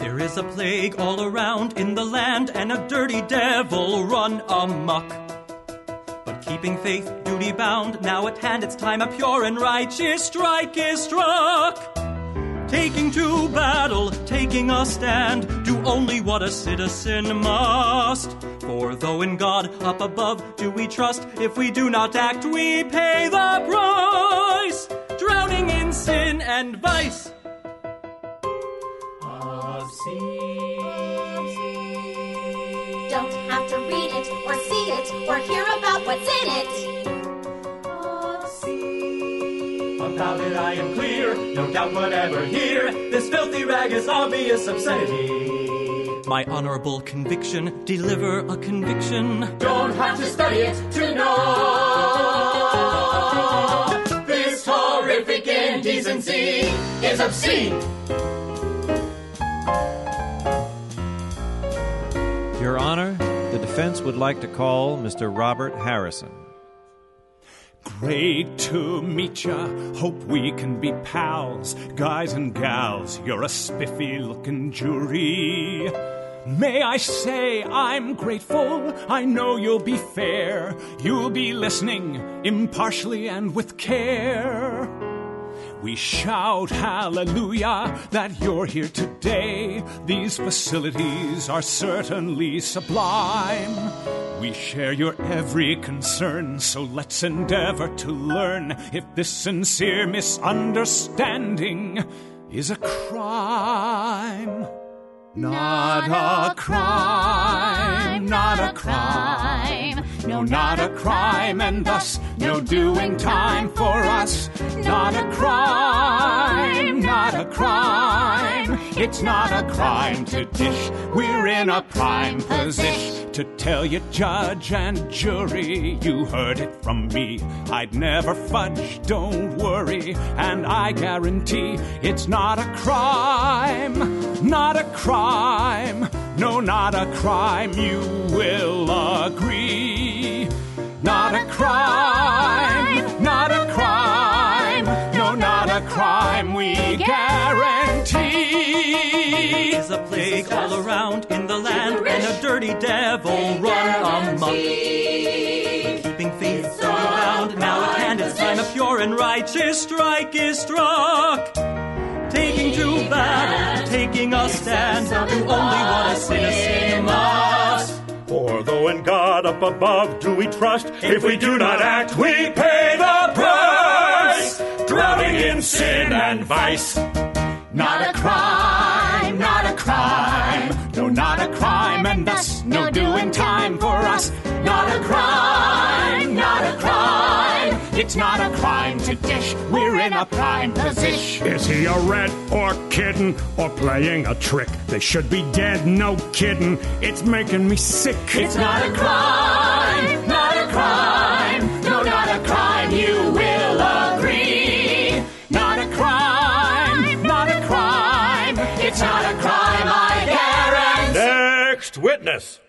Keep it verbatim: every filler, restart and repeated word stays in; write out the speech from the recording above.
There is a plague all around in the land, and a dirty devil run amok. But keeping faith, duty bound, now at hand it's time a pure and righteous strike is struck. Taking to battle, taking a stand, do only what a citizen must. For though in God up above do we trust, if we do not act we pay the price, drowning in sin and vice. Obscene. Don't have to read it or see it or hear about what's in it. Obscene. About it I am clear, no doubt whatever here, this filthy rag is obvious obscenity. My honorable conviction, deliver a conviction. Don't have to study it to know. This horrific indecency is obscene. Your Honor, the defense would like to call Mister Robert Harrison. Great to meet ya. Hope we can be pals. Guys and gals, you're a spiffy-looking jury. May I say I'm grateful. I know you'll be fair. You'll be listening impartially and with care. We shout hallelujah that you're here today. These facilities are certainly sublime. We share your every concern, so let's endeavor to learn if this sincere misunderstanding is a crime. Not a crime, not a crime. No, not a crime, and thus no doing time for us. Not a crime, not a crime. It's not a crime to dish. We're in a prime position to tell you, judge and jury, you heard it from me. I'd never fudge, don't worry, and I guarantee it's not a crime, not a crime. No, not a crime, you will agree. Not a crime, not a crime. No, not a crime, we guarantee. There's a plague all around in the land, and a dirty devil run amok. Keeping faith around, now at hand it's time a pure and righteous strike is struck. Taking to battle, taking a stand, do only what a citizen must. For though in God up above do we trust, if we do not act, we pay the price, drowning in sin and vice. Not a crime, not a crime. No, not a crime, and thus no doing time for us. Not a crime, not a crime. It's not a crime to dish. We're in a prime position. Is he a rat or kidding or playing a trick? They should be dead, no kidding. It's making me sick. It's not a crime, not a crime. No, not a crime, you will agree. Not a crime, not a crime. It's not a crime, I guarantee. Next witness.